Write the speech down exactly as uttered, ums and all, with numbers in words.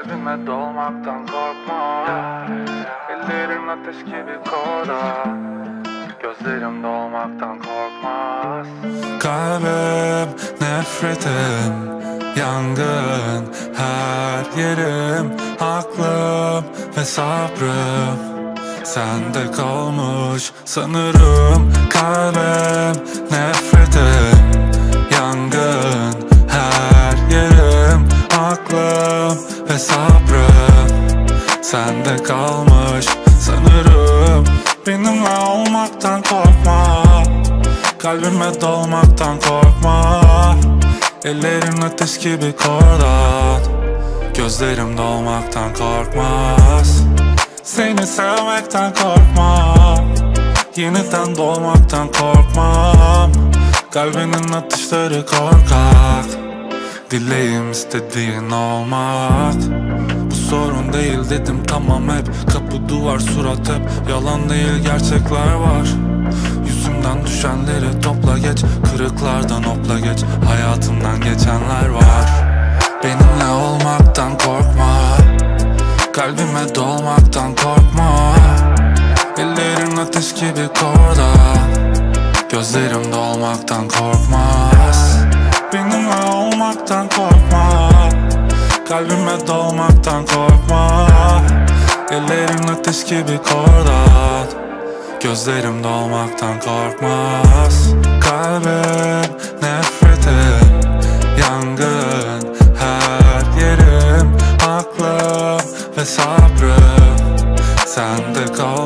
Kalbime dolmaktan korkma. Ellerin ateş gibi kola. Gözlerim dolmaktan korkmaz. Kalbim nefretim, yangın her yerim, aklım ve sabrım sende kalmış sanırım. Kalbim nefretim, yangın her yerim, aklım ve sabrım sende kalmış sanırım. Benimle olmaktan korkma, kalbime dolmaktan korkma. Ellerin ateş gibi kordan, gözlerim dolmaktan korkmaz. Seni sevmekten korkmam, yeniden doğmaktan korkmam. Kalbinin atışları korkak, dileğim istediğin olmak. Bu sorun değil dedim tamam, hep kapı duvar surat hep yalan değil, gerçekler var. Yüzümden düşenleri topla geç, kırıklardan hopla geç, hayatımdan geçenler var. Benimle olmaktan korkma, kalbime dolmaktan korkma. Ellerin ateş gibi korda, gözlerim dolmaktan korkmaz. Benimle olmaktan korkma, kalbime dolmaktan korkma. Ellerin ateş gibi korda, gözlerim dolmaktan korkmaz. Kalbim nefretim, yangın her yerim, aklım ve sabrım sende kal.